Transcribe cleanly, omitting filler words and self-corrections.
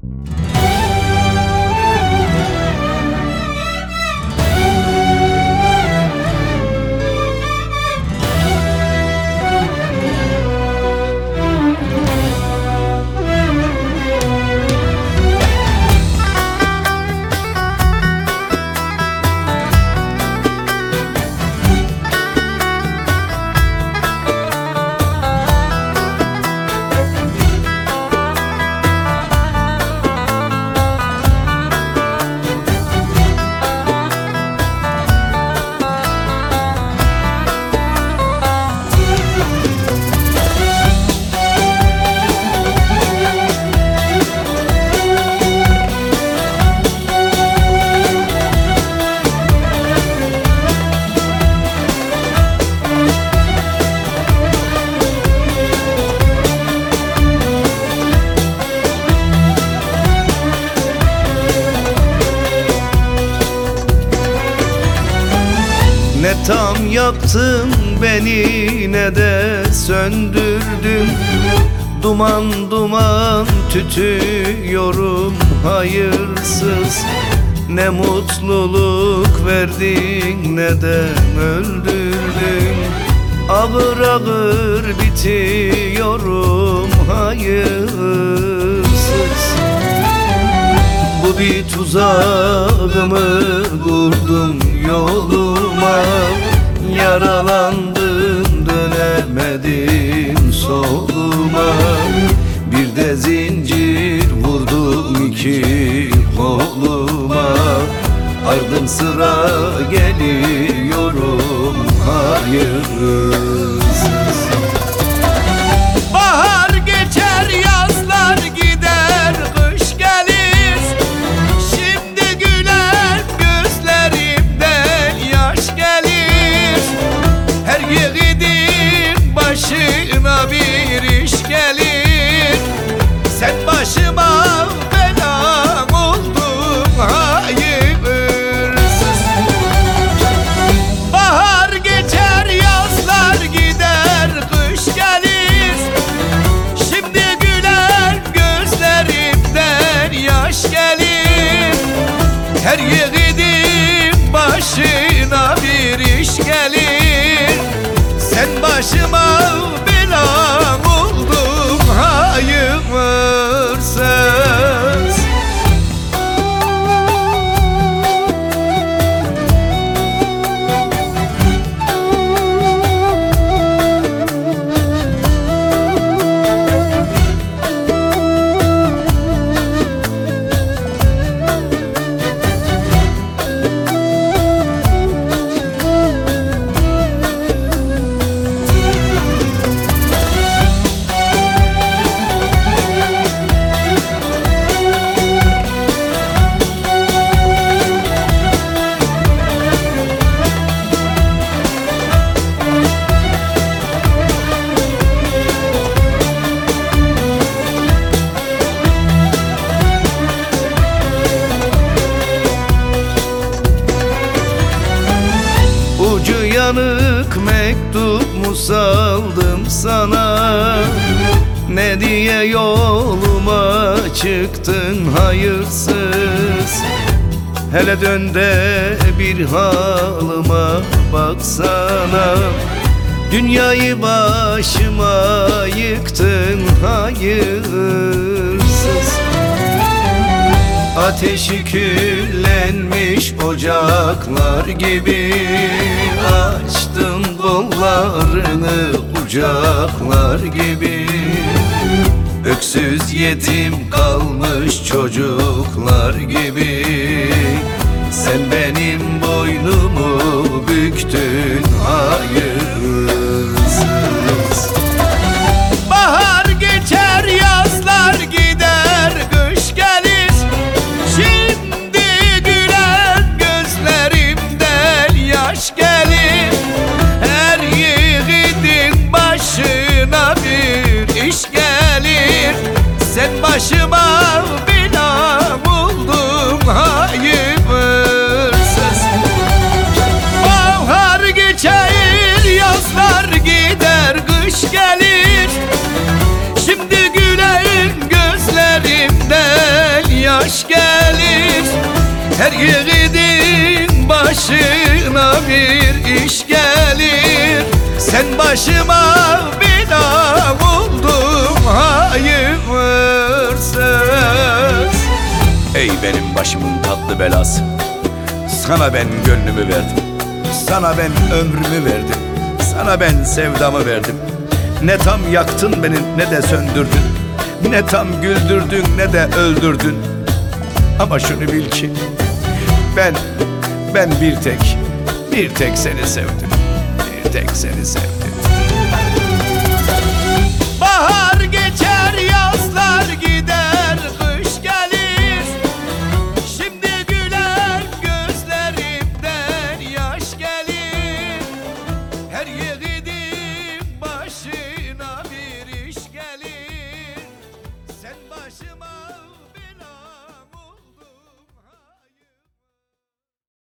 Ne tam yaktın beni ne de söndürdün. Duman duman tütüyorum hayırsız. Ne mutluluk verdin ne de öldürdün. Ağır ağır bitiyorum hayırsız. Bu bir tuzağımı kurdum yoluma. Yaralandım dönemedim soluma. Bir de zincir vurdum iki koluma. Ardım sıra geliyorum hayırsız. Bahar geçer, yazlar gider, kış gelir. Şimdi gülen gözlerimden yaş gelir. Her yiğidin başına bir iş gelir. Sen başıma bela oldun hayırsız. Bahar geçer, yazlar gider, kış gelir. Şimdi gülen gözlerimden yaş gelir. Her yiğidin başına bir iş gelir. Sen başıma bela oldun hayırsız. Ucu yanık mektup mu saldım sana? Ne diye yoluma çıktın hayırsız? Hele dön de bir halıma baksana. Dünyayı başıma yıktın hayırsız. Ateşi küllenmiş ocaklar gibi açtın kollarını kucaklar gibi. Öksüz yetim kalmış çocuklar gibi. Sen benim boynumu büktün hayırsız. Bahar geçer, yazlar gider, kış gelir. Şimdi gülen gözlerimden yaş gelir. Her yiğidin başına bir iş gelir. Sen başıma bela oldun hayırsız. Bahar geçer, kış gelir. Her yiğidin başına bir iş gelir. Sen başıma bela oldun hayırsız. Ey benim başımın tatlı belası, sana ben gönlümü verdim, sana ben ömrümü verdim, sana ben sevdamı verdim. Ne tam yaktın beni ne de söndürdün, ne tam güldürdün ne de öldürdün. Ama şunu bil ki ben bir tek seni sevdim, bir tek seni sevdim.